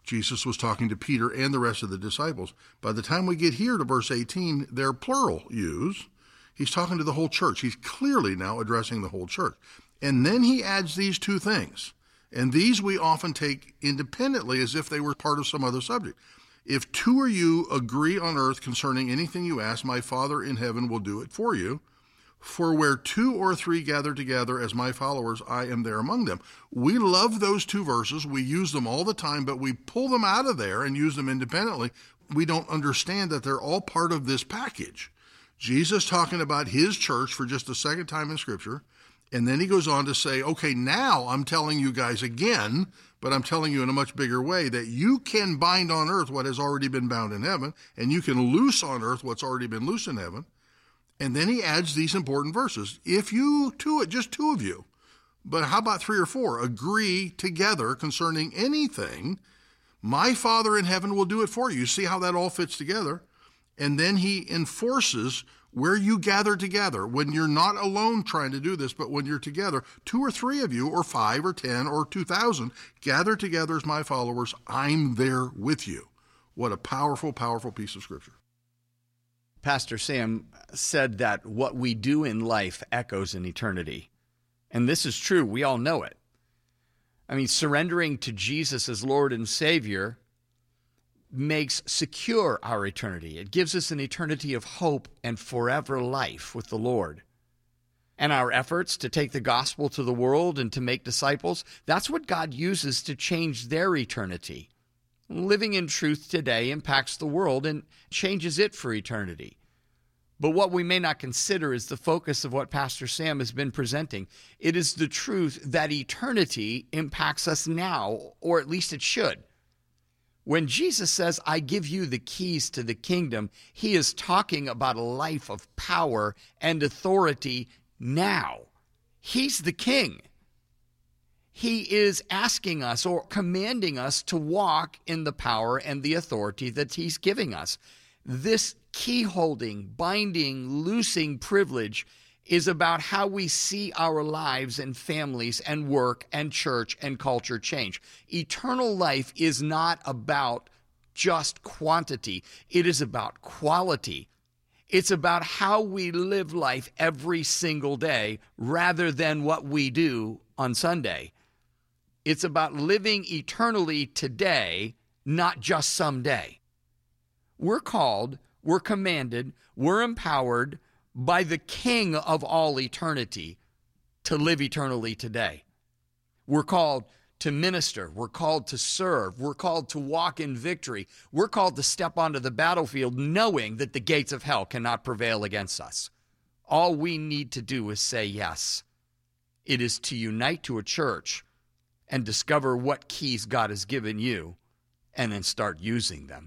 Jesus was talking to Peter and the rest of the disciples. By the time we get here to verse eighteen, they're plural use. He's talking to the whole church. He's clearly now addressing the whole church. And then he adds these two things. And these we often take independently as if they were part of some other subject. If two of you agree on earth concerning anything you ask, my Father in heaven will do it for you. For where two or three gather together as my followers, I am there among them. We love those two verses. We use them all the time, but we pull them out of there and use them independently. We don't understand that they're all part of this package. Jesus talking about his church for just the second time in Scripture, and then he goes on to say, okay, now I'm telling you guys again, but I'm telling you in a much bigger way, that you can bind on earth what has already been bound in heaven, and you can loose on earth what's already been loosed in heaven. And then he adds these important verses. If you two, just two of you, but how about three or four, agree together concerning anything, my Father in heaven will do it for you. See how that all fits together? And then he enforces where you gather together, when you're not alone trying to do this, but when you're together, two or three of you, or five or ten or two thousand, gather together as my followers, I'm there with you. What a powerful, powerful piece of Scripture. Pastor Sam said that what we do in life echoes in eternity. And this is true. We all know it. I mean, surrendering to Jesus as Lord and Savior makes secure our eternity. It gives us an eternity of hope and forever life with the Lord. And our efforts to take the gospel to the world and to make disciples, that's what God uses to change their eternity. Living in truth today impacts the world and changes it for eternity. But what we may not consider is the focus of what Pastor Sam has been presenting. It is the truth that eternity impacts us now, or at least it should. When Jesus says, I give you the keys to the kingdom, he is talking about a life of power and authority now. He's the king. He is asking us or commanding us to walk in the power and the authority that he's giving us. This key-holding, binding, loosing privilege is about how we see our lives and families and work and church and culture change. Eternal life is not about just quantity. It is about quality. It's about how we live life every single day rather than what we do on Sunday. It's about living eternally today, not just someday. We're called, we're commanded, we're empowered by the King of all eternity to live eternally today. We're called to minister. We're called to serve. We're called to walk in victory. We're called to step onto the battlefield knowing that the gates of hell cannot prevail against us. All we need to do is say yes. It is to unite to a church and discover what keys God has given you and then start using them.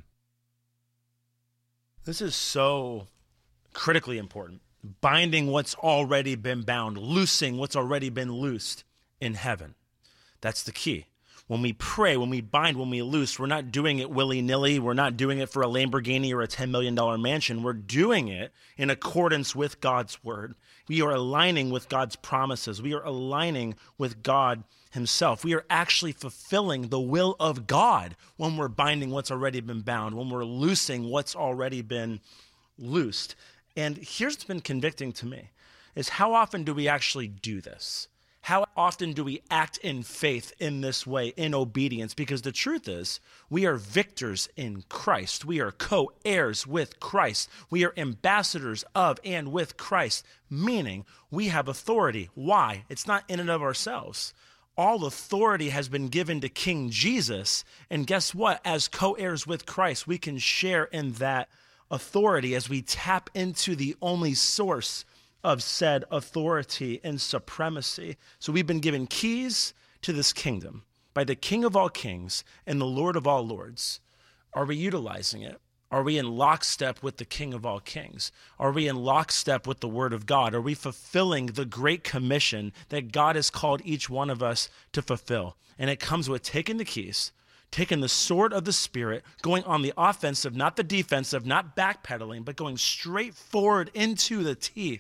This is so critically important. Binding what's already been bound, loosing what's already been loosed in heaven. That's the key. When we pray, when we bind, when we loose, we're not doing it willy-nilly. We're not doing it for a Lamborghini or a ten million dollars mansion. We're doing it in accordance with God's word. We are aligning with God's promises. We are aligning with God himself. We are actually fulfilling the will of God when we're binding what's already been bound, when we're loosing what's already been loosed. And here's what's been convicting to me, is how often do we actually do this? How often do we act in faith in this way, in obedience? Because the truth is, we are victors in Christ. We are co-heirs with Christ. We are ambassadors of and with Christ, meaning we have authority. Why? It's not in and of ourselves. All authority has been given to King Jesus. And guess what? As co-heirs with Christ, we can share in that authority as we tap into the only source of said authority and supremacy. So we've been given keys to this kingdom by the King of all kings and the Lord of all lords. Are we utilizing it? Are we in lockstep with the King of all kings? Are we in lockstep with the word of God? Are we fulfilling the great commission that God has called each one of us to fulfill? And it comes with taking the keys, taking the sword of the Spirit, going on the offensive, not the defensive, not backpedaling, but going straight forward into the teeth,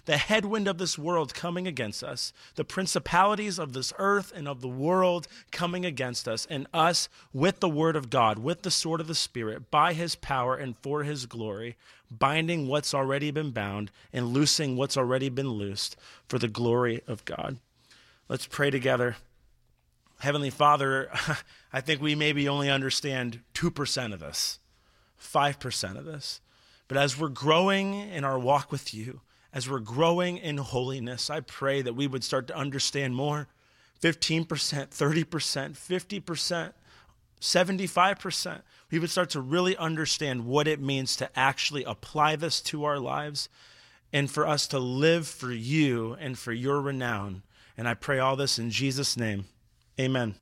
the headwind of this world coming against us, the principalities of this earth and of the world coming against us, and us with the word of God, with the sword of the Spirit, by his power and for his glory, binding what's already been bound and loosing what's already been loosed for the glory of God. Let's pray together. Heavenly Father, I think we maybe only understand two percent of this, five percent of this. But as we're growing in our walk with you, as we're growing in holiness, I pray that we would start to understand more, fifteen percent, thirty percent, fifty percent, seventy-five percent. We would start to really understand what it means to actually apply this to our lives and for us to live for you and for your renown. And I pray all this in Jesus' name. Amen.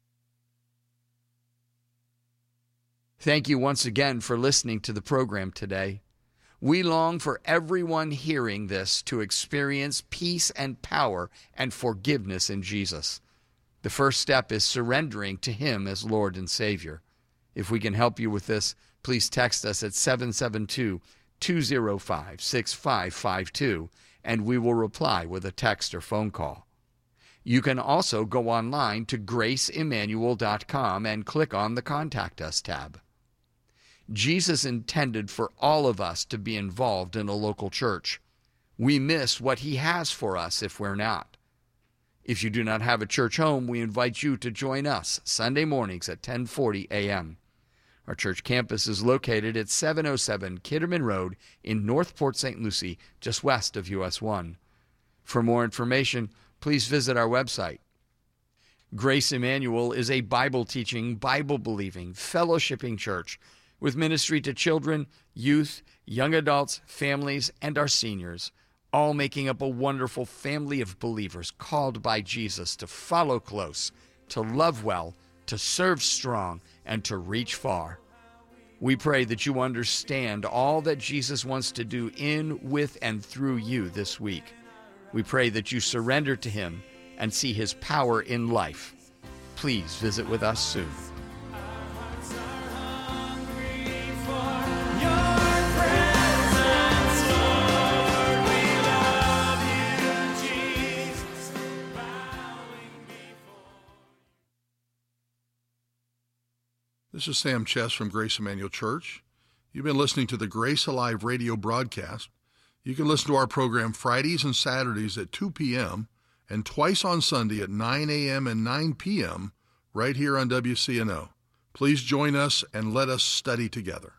Thank you once again for listening to the program today. We long for everyone hearing this to experience peace and power and forgiveness in Jesus. The first step is surrendering to him as Lord and Savior. If we can help you with this, please text us at seven seven two, two zero five, six five five two, and we will reply with a text or phone call. You can also go online to grace emmanuel dot com and click on the Contact Us tab. Jesus intended for all of us to be involved in a local church. We miss what he has for us if we're not. If you do not have a church home, we invite you to join us Sunday mornings at ten forty a.m. Our church campus is located at seven oh seven Kitterman Road in North Port Saint Lucie, just west of U S one. For more information, please visit our website. Grace Emmanuel is a Bible-teaching, Bible-believing, fellowshipping church with ministry to children, youth, young adults, families, and our seniors, all making up a wonderful family of believers called by Jesus to follow close, to love well, to serve strong, and to reach far. We pray that you understand all that Jesus wants to do in, with, and through you this week. We pray that you surrender to him and see his power in life. Please visit with us soon. This is Sam Chess from Grace Emmanuel Church. You've been listening to the Grace Alive radio broadcast. You can listen to our program Fridays and Saturdays at two p.m. and twice on Sunday at nine a.m. and nine p.m. right here on W C N O. Please join us and let us study together.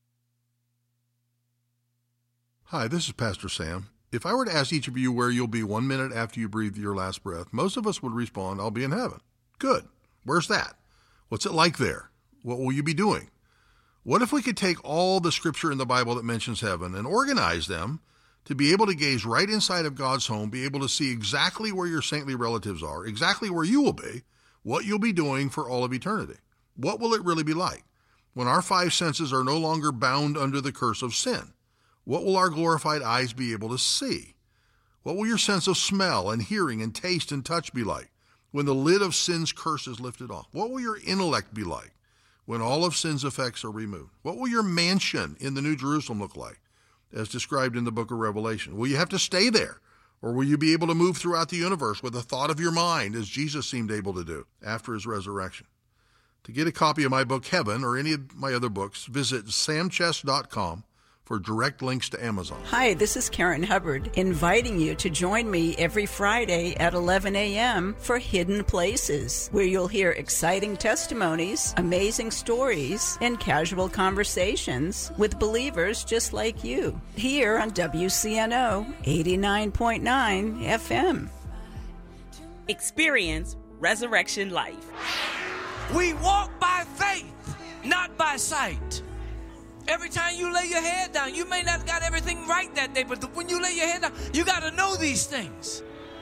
Hi, this is Pastor Sam. If I were to ask each of you where you'll be one minute after you breathe your last breath, most of us would respond, I'll be in heaven. Good. Where's that? What's it like there? What will you be doing? What if we could take all the scripture in the Bible that mentions heaven and organize them to be able to gaze right inside of God's home, be able to see exactly where your saintly relatives are, exactly where you will be, what you'll be doing for all of eternity? What will it really be like when our five senses are no longer bound under the curse of sin? What will our glorified eyes be able to see? What will your sense of smell and hearing and taste and touch be like when the lid of sin's curse is lifted off? What will your intellect be like when all of sin's effects are removed? What will your mansion in the New Jerusalem look like, as described in the book of Revelation? Will you have to stay there, or will you be able to move throughout the universe with a thought of your mind, as Jesus seemed able to do after his resurrection? To get a copy of my book, Heaven, or any of my other books, visit sam chess dot com for direct links to Amazon. Hi, this is Karen Hubbard, inviting you to join me every Friday at eleven a.m. for Hidden Places, where you'll hear exciting testimonies, amazing stories, and casual conversations with believers just like you, here on W C N O eighty-nine point nine F M. Experience resurrection life. We walk by faith, not by sight. Every time you lay your head down, you may not have got everything right that day, but when you lay your head down, you got to know these things.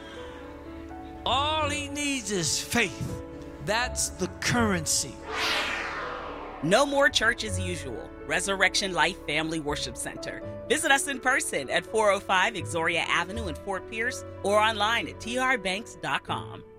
All he needs is faith. That's the currency. No more church as usual. Resurrection Life Family Worship Center. Visit us in person at four oh five Exoria Avenue in Fort Pierce or online at t r banks dot com.